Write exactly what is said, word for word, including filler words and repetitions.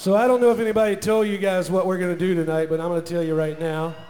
So I don't know if anybody told you guys what we're going to do tonight, but I'm going to tell you right now.